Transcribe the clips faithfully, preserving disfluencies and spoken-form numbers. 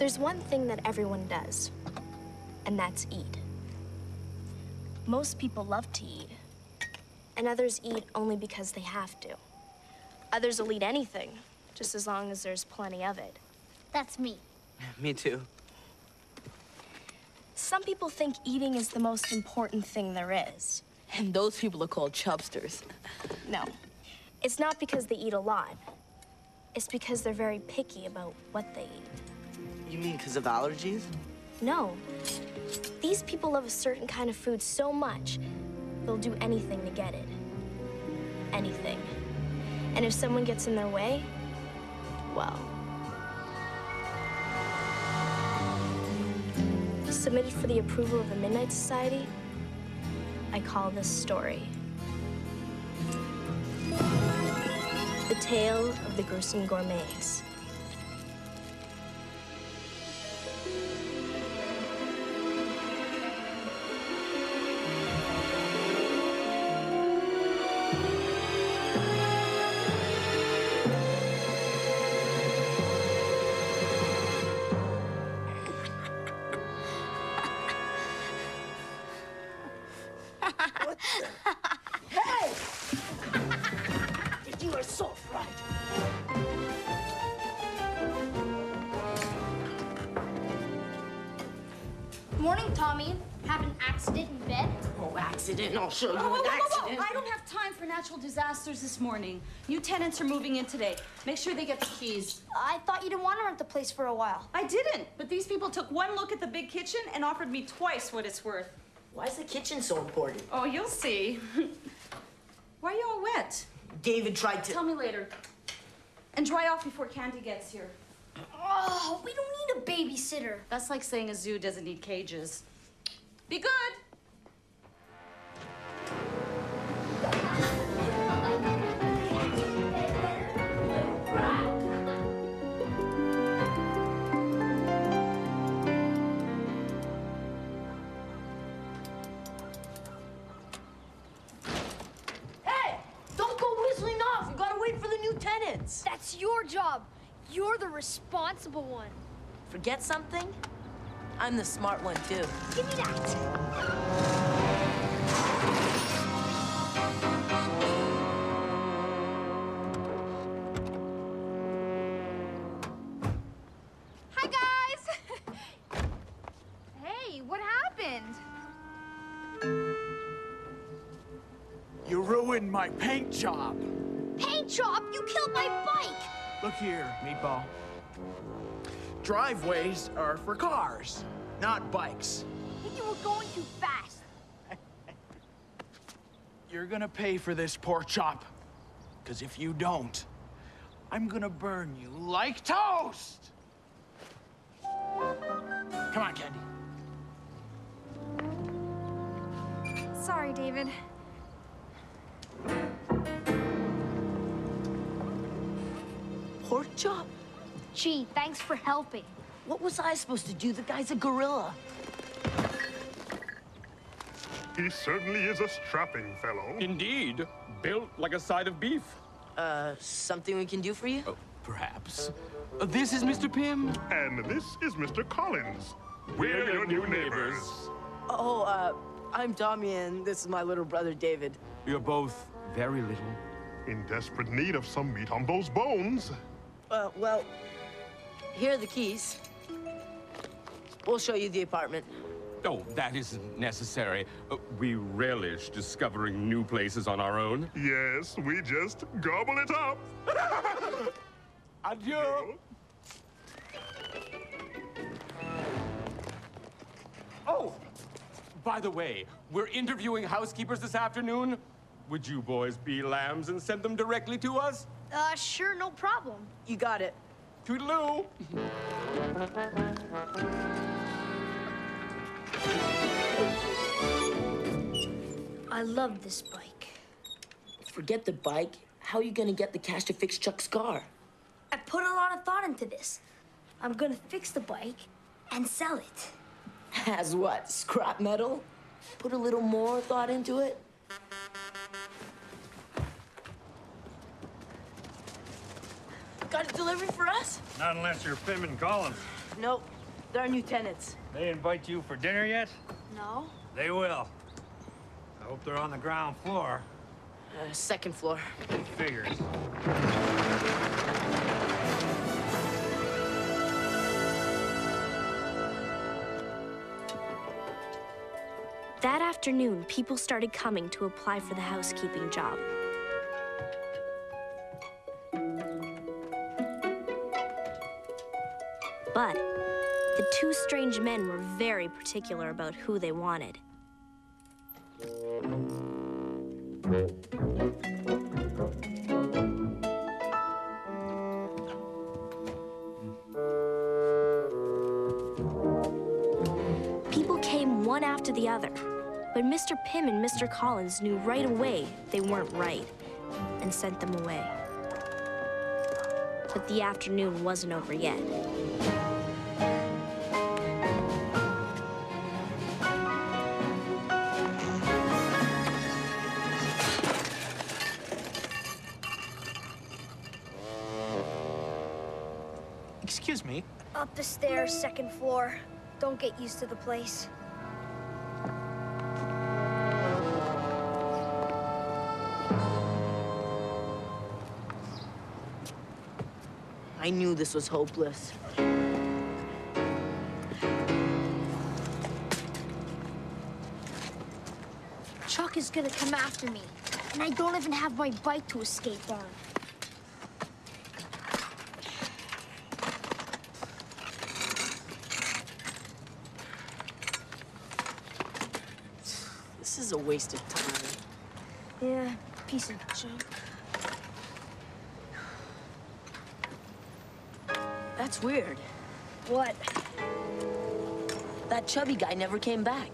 There's one thing that everyone does, and that's eat. Most people love to eat, and others eat only because they have to. Others will eat anything, just as long as there's plenty of it. That's me. Me too. Some people think eating is the most important thing there is. And those people are called chubsters. No, it's not because they eat a lot. It's because they're very picky about what they eat. You mean because of allergies? No. These people love a certain kind of food so much, they'll do anything to get it. Anything. And if someone gets in their way, well. Submitted for the approval of the Midnight Society, I call this story The Tale of the Gruesome Gourmets. What the? Hey! You are so fright. Morning, Tommy. Have an accident in bed? Oh, accident. I'll show you Whoa, whoa, an whoa, whoa, whoa. accident. I don't have time for natural disasters this morning. New tenants are moving in today. Make sure they get the keys. I thought you didn't want to rent the place for a while. I didn't, but these people took one look at the big kitchen and offered me twice what it's worth. Why is the kitchen so important? Oh, you'll see. Why are you all wet? David tried to... Tell me later. And dry off before Candy gets here. Oh, we don't need a babysitter. That's like saying a zoo doesn't need cages. Be good. Hey! Don't go whistling off! You gotta wait for the new tenants! That's your job. You're the responsible one. Forget something? I'm the smart one, too. Give me that. Hi, guys! Hey, what happened? You ruined my paint job. Paint job, you killed my bike. Look here, Meatball. Driveways are for cars, not bikes. You were going too fast. You're gonna pay for this pork chop. Because if you don't, I'm gonna burn you like toast! Come on, Candy. Sorry, David. Pork chop? Gee, thanks for helping. What was I supposed to do? The guy's a gorilla. He certainly is a strapping fellow. Indeed. Built like a side of beef. Uh, something we can do for you? Oh, perhaps. Uh, this is Mister Pym. And this is Mister Collins. We're, your new neighbors. Oh, uh, I'm Tommy, and this is my little brother, David. You're both very little. In desperate need of some meat on those bones. Uh, well, here are the keys. We'll show you the apartment. Oh, that isn't necessary. Uh, we relish discovering new places on our own. Yes, we just gobble it up. Adieu. Oh, by the way, we're interviewing housekeepers this afternoon. Would you boys be lambs and send them directly to us? Uh, sure, no problem. You got it. Toodaloo. I love this bike. Forget the bike. How are you gonna get the cash to fix Chuck's car? I put a lot of thought into this. I'm gonna fix the bike and sell it. As what? Scrap metal? Put a little more thought into it? Got a delivery for us? Not unless you're Pym and Collins. Nope. They're our new tenants. They invite you for dinner yet? No. They will. I hope they're on the ground floor. Uh, second floor. Figures. That afternoon, people started coming to apply for the housekeeping job. But the two strange men were very particular about who they wanted. People came one after the other, but Mister Pym and Mister Collins knew right away they weren't right and sent them away. But the afternoon wasn't over yet. Excuse me. Up the stairs, second floor. Don't get used to the place. I knew this was hopeless. Chuck is gonna come after me, and I don't even have my bike to escape on. This is a waste of time. Yeah, piece of junk. That's weird. What? That chubby guy never came back.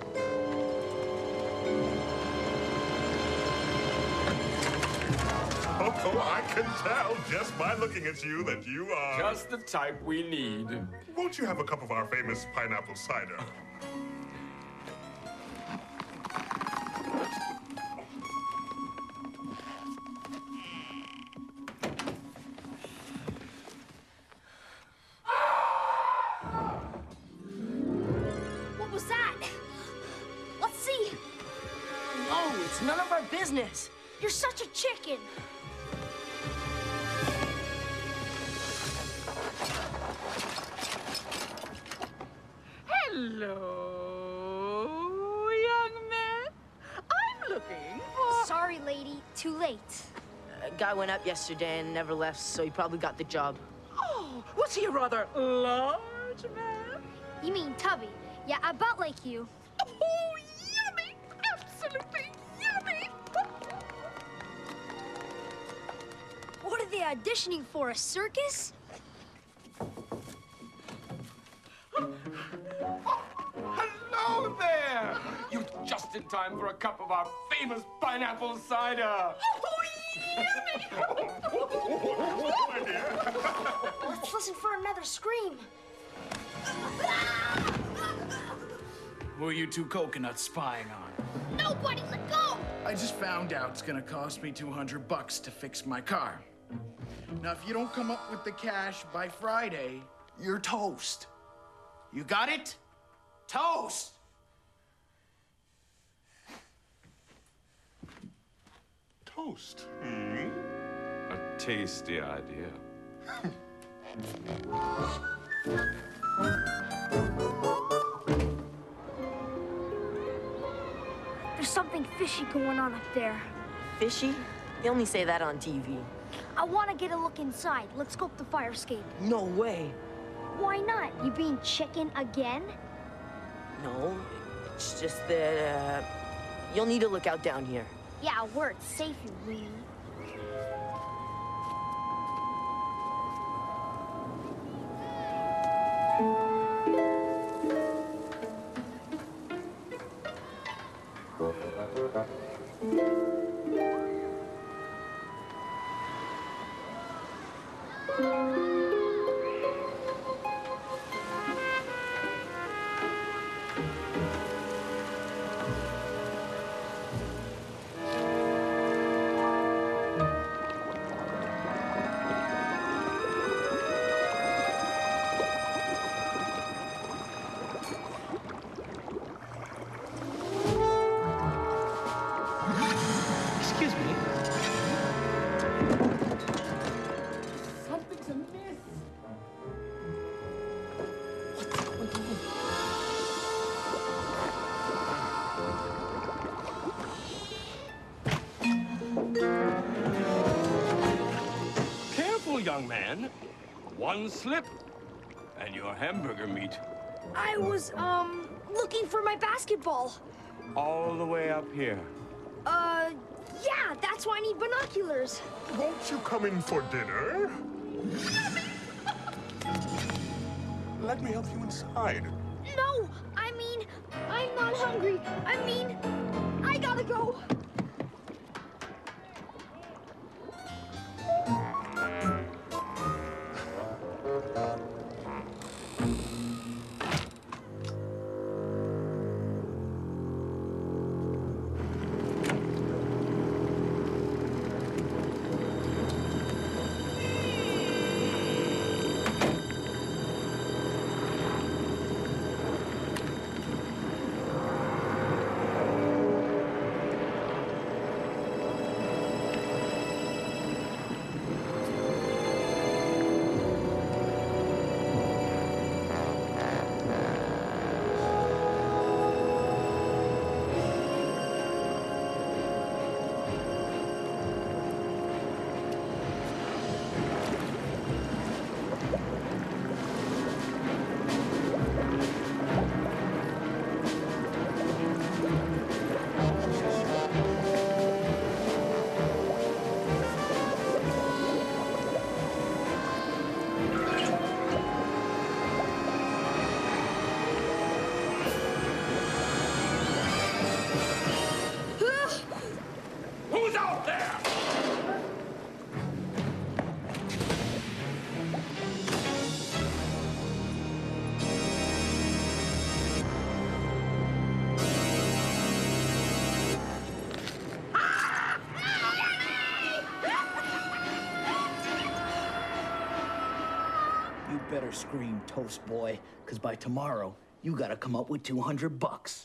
Oh, I can tell just by looking at you that you are... Just the type we need. Won't you have a cup of our famous pineapple cider? What was that? Let's see. Oh, it's none of our business. You're such a chicken. Hello, young man. I'm looking for... Sorry, lady. Too late. A guy went up yesterday and never left, so he probably got the job. Oh, was he a rather large man? You mean Tubby? Yeah, about like you. Oh, yummy! Absolutely yummy! What are they auditioning for, a circus? Hello there! You're just in time for a cup of our famous pineapple cider. Oh, yummy! My dear. Let's listen for another scream. Who are you two coconuts spying on? Nobody, let go! I just found out it's gonna cost me two hundred bucks to fix my car. Now, if you don't come up with the cash by Friday, you're toast. You got it? Toast! Toast. Hmm? A tasty idea. There's something fishy going on up there. Fishy? They only say that on T V. I want to get a look inside. Let's go up the fire escape. No way. Why not? You being chicken again? No, it's just that, uh, you'll need to look out down here. Yeah, where it's safe, you weenie. man. One slip, and your hamburger meat. I was, um, looking for my basketball. All the way up here. Uh, yeah, that's why I need binoculars. Won't you come in for dinner? Let me help you inside. No, I mean, I'm not hungry. I mean, I gotta go. Who's out there? You better scream, Toast Boy, because by tomorrow, you gotta come up with two hundred bucks.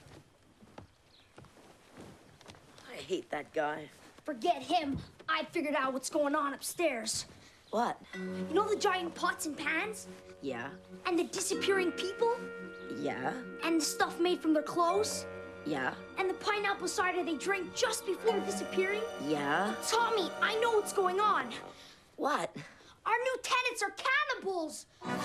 I hate that guy. Forget him. I figured out what's going on upstairs. What? You know the giant pots and pans? Yeah. And the disappearing people? Yeah. And the stuff made from their clothes? Yeah. And the pineapple cider they drank just before disappearing? Yeah. Tommy, I know what's going on. What? Our new tenants are cannibals!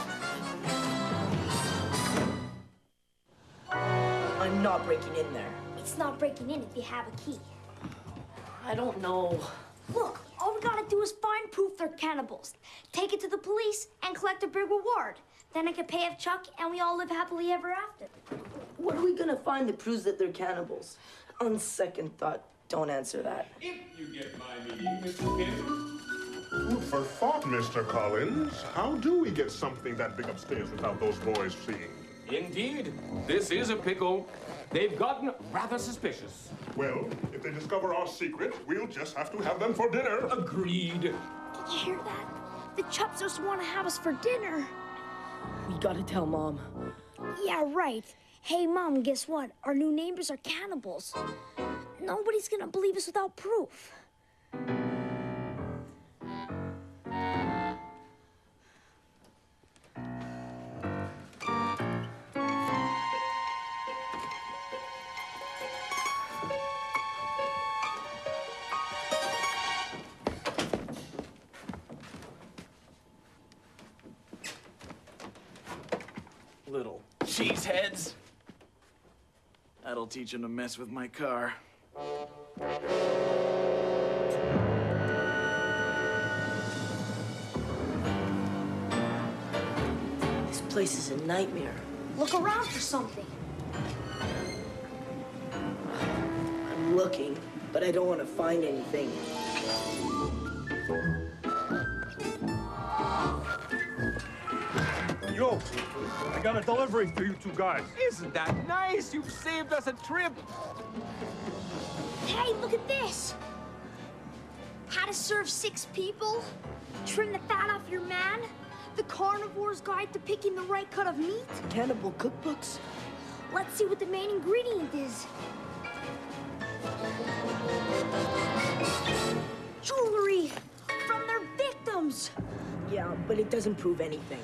I'm not breaking in there. It's not breaking in if you have a key. I don't know. Look, all we gotta do is find proof they're cannibals. Take it to the police and collect a big reward. Then I can pay off Chuck and we all live happily ever after. What are we gonna find that proves that they're cannibals? On second thought, don't answer that. If you get my meaning, Mister Pym. Food for thought, Mister Collins. How do we get something that big upstairs without those boys seeing? Indeed. This is a pickle. They've gotten rather suspicious. Well, if they discover our secret, we'll just have to have them for dinner. Agreed. Did you hear that? The Chups just want to have us for dinner. We gotta tell Mom. Yeah, right. Hey, Mom, guess what? Our new neighbors are cannibals. Nobody's gonna believe us without proof. Little cheeseheads. That'll teach them to mess with my car. This place is a nightmare. Look around for something. I'm looking, but I don't want to find anything. Yo, I got a delivery for you two guys. Isn't that nice? You've saved us a trip. Hey, look at this. How to serve six people, trim the fat off your man, the carnivore's guide to picking the right cut of meat. Cannibal cookbooks? Let's see what the main ingredient is. Jewelry from their victims. Yeah, but it doesn't prove anything.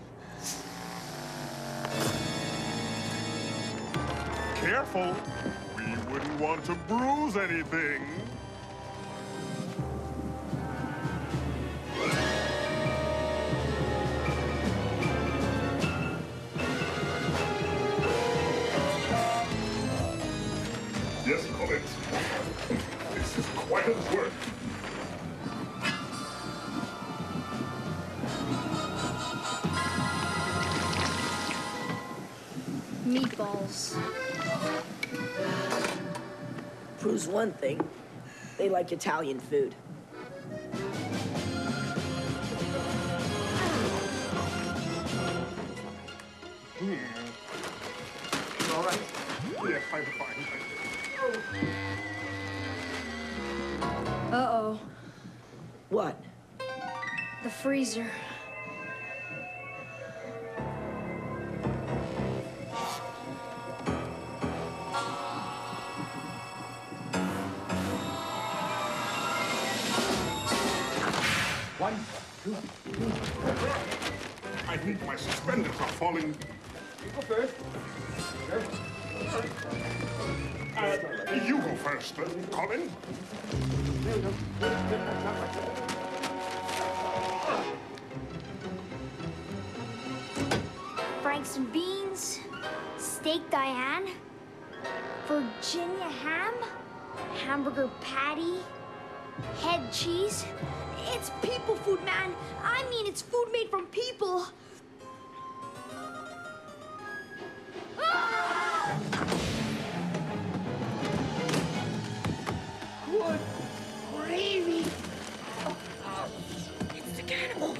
Careful. We wouldn't want to bruise anything. meatballs. Proves one thing. They like Italian food. Hmm. All right. Yes, I'm fine. Uh-oh. What? The freezer. One, two, three. I think my suspenders are falling. You go first. Uh, you go first, uh, Colin. Franks and beans, steak Diane, Virginia ham, hamburger patty, head cheese. It's people food, man. I mean, it's food made from people. Ah! Good gravy. Oh, oh, it's the cannibals.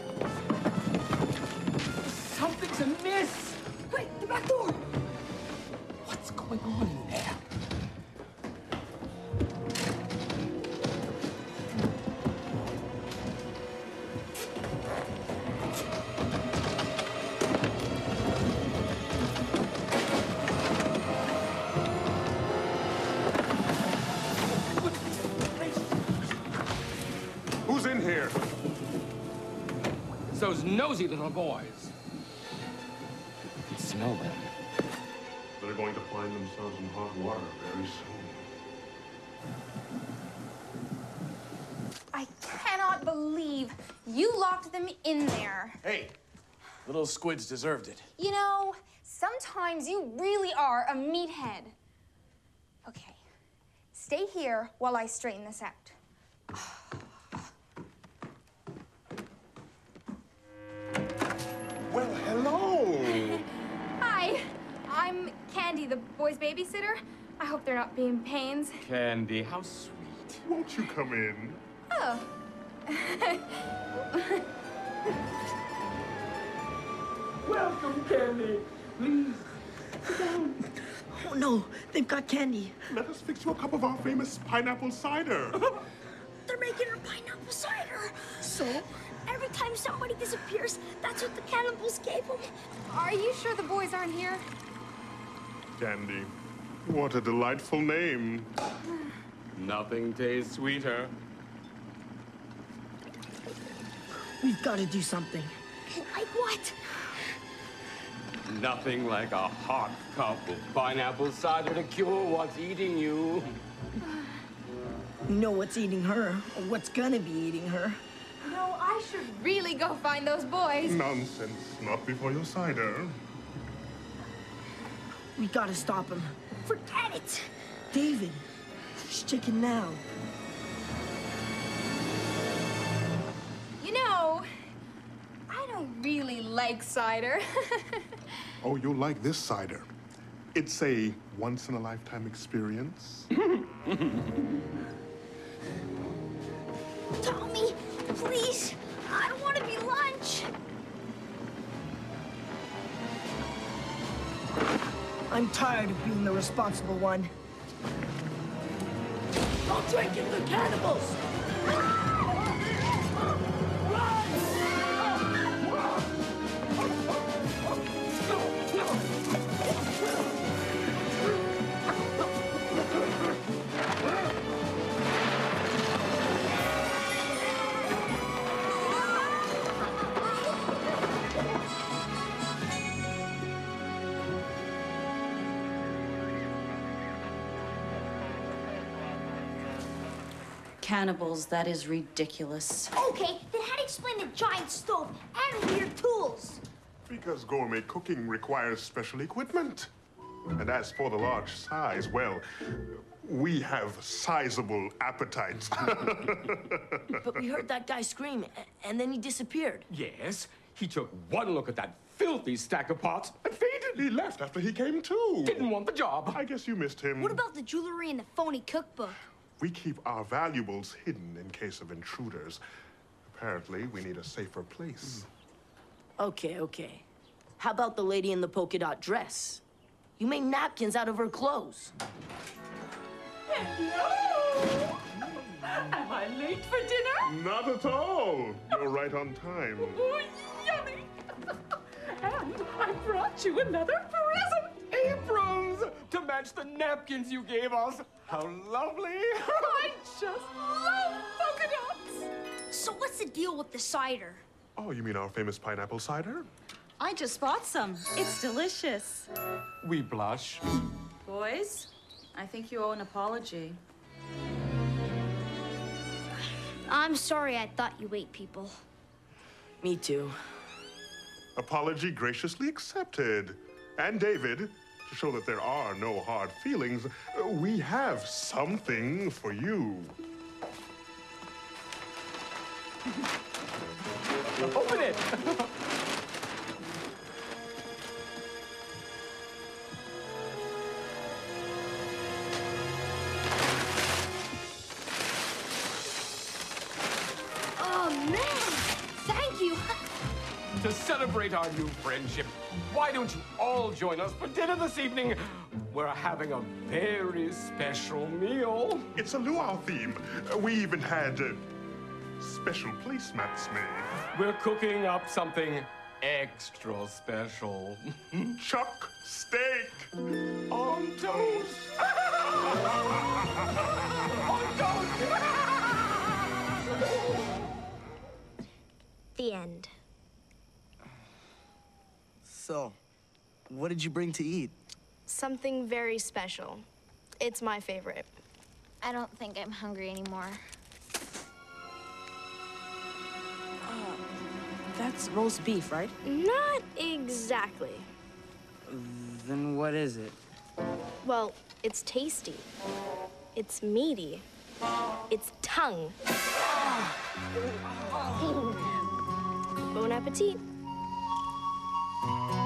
Something's amiss. Wait, the back door. What's going on in there? Who's in here? It's those nosy little boys. I smell them. They're going to find themselves in hot water very soon. I cannot believe you locked them in there. Hey, little squids deserved it. You know, sometimes you really are a meathead. Okay, stay here while I straighten this out. Well, hello. Hi, I'm Candy, the boys' babysitter. I hope they're not being pains. Candy, how sweet. Won't you come in? Oh. Welcome, Candy. Please, sit down. Oh, no. They've got candy. Let us fix you a cup of our famous pineapple cider. They're making her pineapple cider. So? Every time somebody disappears, that's what the cannibals gave them. Are you sure the boys aren't here? Candy. What a delightful name. Nothing tastes sweeter. We've got to do something. Like what? Nothing like a hot cup of pineapple cider to cure what's eating you. We know what's eating her, or what's gonna be eating her. No, I should really go find those boys. Nonsense. Not before your cider. We gotta stop him. Forget it. David, who's chicken now? You know, I don't really like cider. Oh, you'll like this cider. It's a once-in-a-lifetime experience. Tommy, please. I don't want to be lunch. I'm tired of being the responsible one. Don't drink it, the cannibals! Cannibals, that is ridiculous. Okay, then how to explain the giant stove and weird tools? Because gourmet cooking requires special equipment. And as for the large size, well, we have sizable appetites. But we heard that guy scream, a- and then he disappeared. Yes, he took one look at that filthy stack of pots. And faded. He left after he came too. Didn't want the job. I guess you missed him. What about the jewelry and the phony cookbook? We keep our valuables hidden in case of intruders. Apparently, we need a safer place. Okay, okay. How about the lady in the polka dot dress? You made napkins out of her clothes. Hello! Am I late for dinner? Not at all. You're right on time. Oh, yummy! And I brought you another present. Aprons to match the napkins you gave us. How lovely. I just love polka dots. So what's the deal with the cider? Oh, you mean our famous pineapple cider? I just bought some. It's delicious. We blush. Boys, I think you owe an apology. I'm sorry I thought you ate people. Me too. Apology graciously accepted. And David, to show that there are no hard feelings, uh, we have something for you. Open it. Oh, man! Thank you! To celebrate our new friendship, why don't you all join us for dinner this evening? We're having a very special meal. It's a luau theme. Uh, we even had uh, special placemats made. We're cooking up something extra special. Chuck steak. On toast. On toast. The end. So, what did you bring to eat? Something very special. It's my favorite. I don't think I'm hungry anymore. That's roast beef, right? Not exactly. Then what is it? Well, it's tasty. It's meaty. It's tongue. Bon appetit.